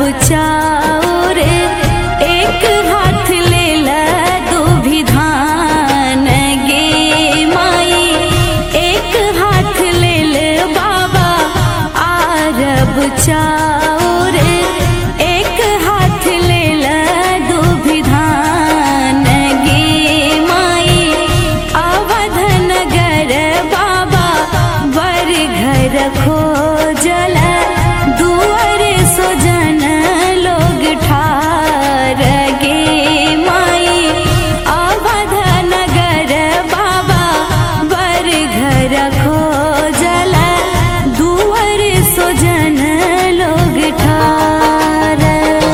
चाउर एक हाथ ले ला दो भी धान गे माई एक हाथ ले ले बाबा आरब चाउर एक हाथ ले ला दो भी धान गे माई अवध नगर बाबा वर घर खोजल दुआर सोजन लोग ठार गे माई अवध नगर बाबा वर घर खोजल दुआर सोजन लोग ठार।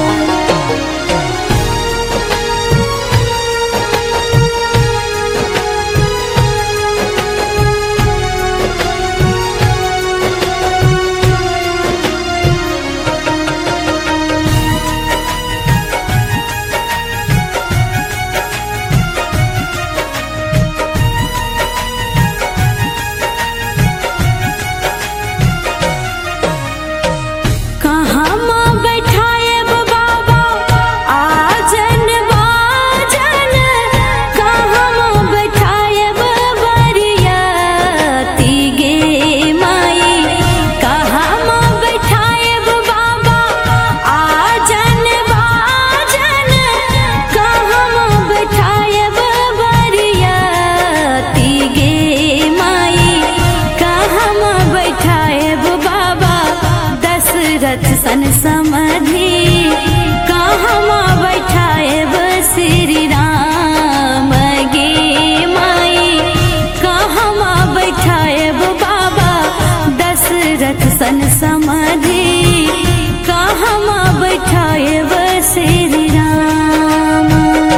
सन समधि कहमा बैठाएब श्री राम गे माई कहमा बैठाएब बाबा दशरथ सन समधि कहमा बैठाएब श्री राम।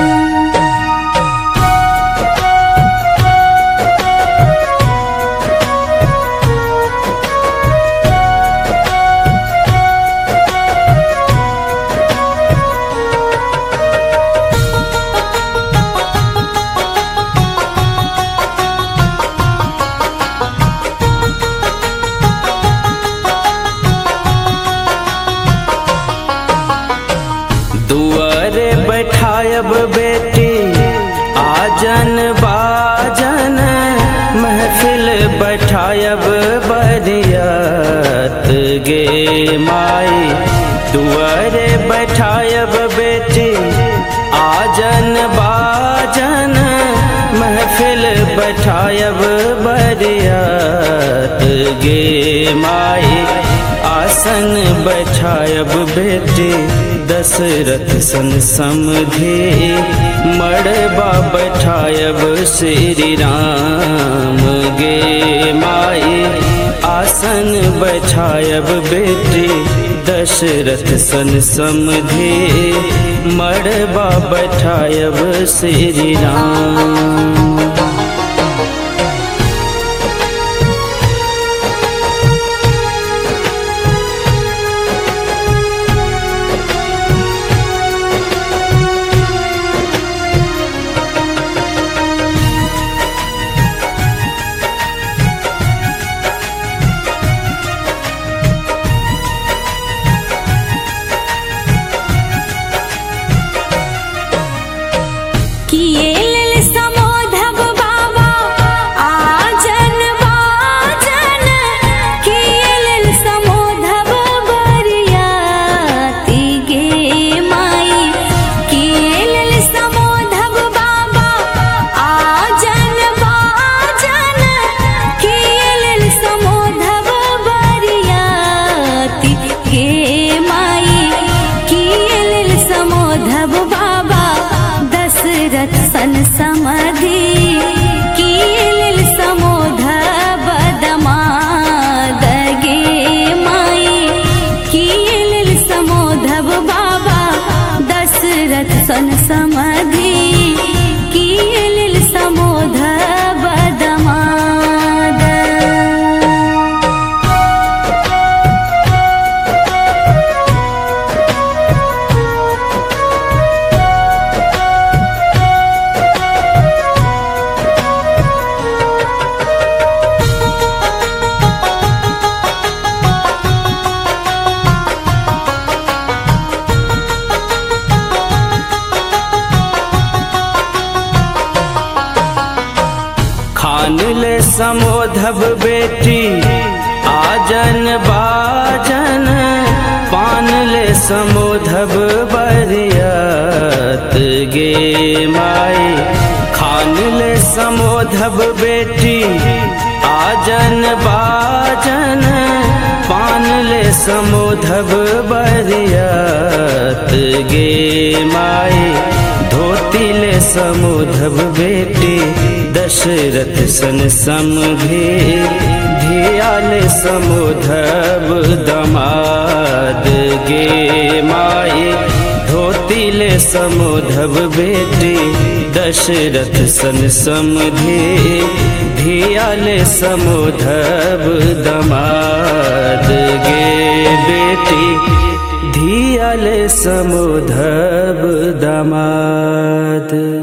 दुआरे बैठायब बेटी आजन बाजन महफिल बैठायब बरियत गे माई दुआरे बैठायब बेटी आजन बाजन महफिल बैठायब बरियत गे माई आसन बैठायब बेटी दशरथ सन समधि मड़बा बैठायब श्री राम गे माई आसन बैठायब बेटी दशरथ सन समधि मड़बा बैठायब श्री राम। सन समधि कील समोध बदमाद गे माई कील समोधब बाबा दशरथ सन समधि कील समोध बदमाद। समोधब बेटी आजन बाजन पान ले समोधब बरियात गे माई खान ले समोधब बेटी आजन बाजन पान ले समोधब बरियात गे माई धोती ले समोधब बेटी दशरथ सन समधे धिया ले समोधब दमाद गे माई धोती ले समोधब बेटी दशरथ सन समधे धिया ले समोधब दमाद गे बेटी धिया ले समोधब दमाद।